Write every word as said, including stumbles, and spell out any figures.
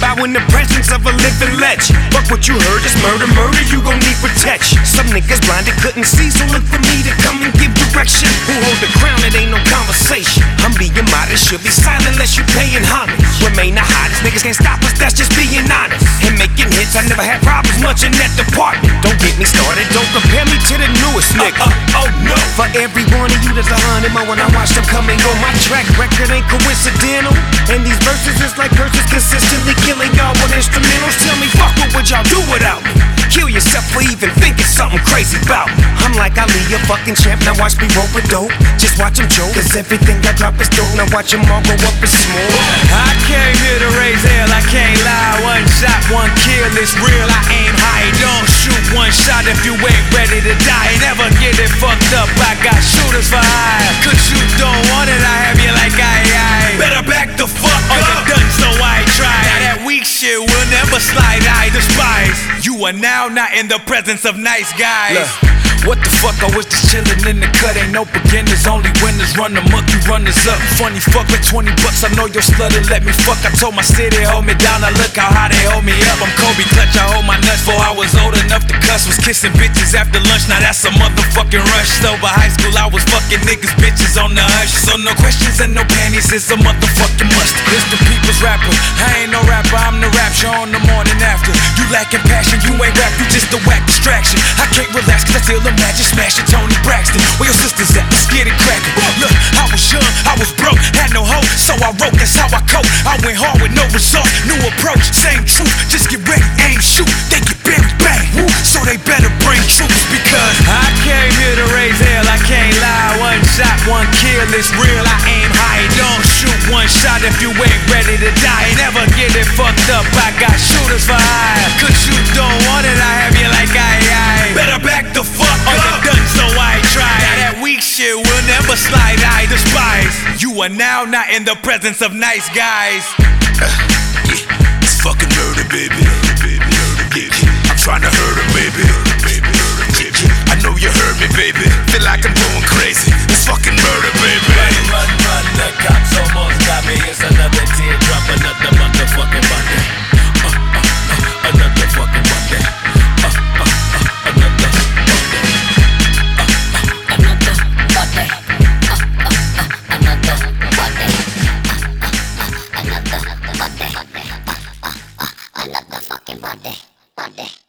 bow in the presence of a living legend. Fuck what you heard, it's murder, murder, you gon' need protection. Some niggas blinded couldn't see, so look for me to come and give direction. Who hold the crown, it ain't no conversation. I'm being modest, should be silent unless you paying homage. Remain the hottest, niggas can't stop us, that's just being honest. And making hits, I never had problems much in that department. Don't get me started, don't compare me to the newest nigga. Uh, uh, oh no. For every one of you there's a hundred more when I watch them come and go. My track record ain't coincidental, and these verses is like curses consistently killing y'all with instrumentals. Tell me, fuck, what would y'all do without me? Kill yourself for even thinking something crazy about me. I'm like Ali, a fucking champ, now watch me roll with dope. Just watch him joke, cause everything I drop is dope. Now watch him all go up in smoke. I came here to raise hell, I can't lie. One shot, one kill, it's real, I aim high. Don't shoot one shot if you ain't ready to die. Never get it fucked up, I got shooters for hire. Cause you don't want it, I have you like aye aye. Better back the fuck up, or you're done, so I try. Now that weak shit will never slide, I despise. You are now not in the presence of nice guys. Look. What the fuck, I was just chillin' in the cut. Ain't no beginners, only winners. Run the monkey, runners up. Funny fuck, with twenty bucks, I know you're slutted, let me fuck. I told my city, hold me down, I look how high they hold me up. I'm Kobe Clutch, I hold my nuts before I was old enough to cuss. Was kissing bitches after lunch, now that's a motherfucking rush. So by high school, I was fucking niggas, bitches on the hush. So no questions and no panties, it's a motherfucking must. It's the people's rapper, I ain't no rapper, I'm the rap show on the morning after. You lacking passion, you ain't rap, you just a whack distraction. I can't relax, cause I feel imagine smashing Tony Braxton. Where your sisters at? Let's get it crackin'. Look, I was young, I was broke, had no hope, so I wrote, that's how I cope. I went hard with no result, new approach, same truth. Just get ready, aim, shoot, they get buried, bang. Woo. So they better bring troops because I came here to raise hell, I can't lie. One shot, one kill, it's real, I aim high. Don't shoot one shot if you ain't ready to die. Never get it fucked up, I got shooters for hire. Cause you don't want it, I have you like aye aye. Better back the fuck up, or you're done, so I try. Now that weak shit will never slide, I despise. You are now not in the presence of nice guys. Uh, yeah, it's fucking murder, baby. Yeah, I'm trying to hurt her, baby. Yeah, I know you heard me, baby. Feel like I'm going crazy. It's fucking murder, baby. Run, run, run, the cops almost got me. It's another teardrop, another motherfucking Monday. Uh, uh, uh, another fucking Monday. Uh, uh, uh, another Monday. Uh, uh, another Monday. Uh, uh, uh, another Monday. Uh, uh, uh, another Monday. Uh, uh, uh, another fucking Monday. Monday.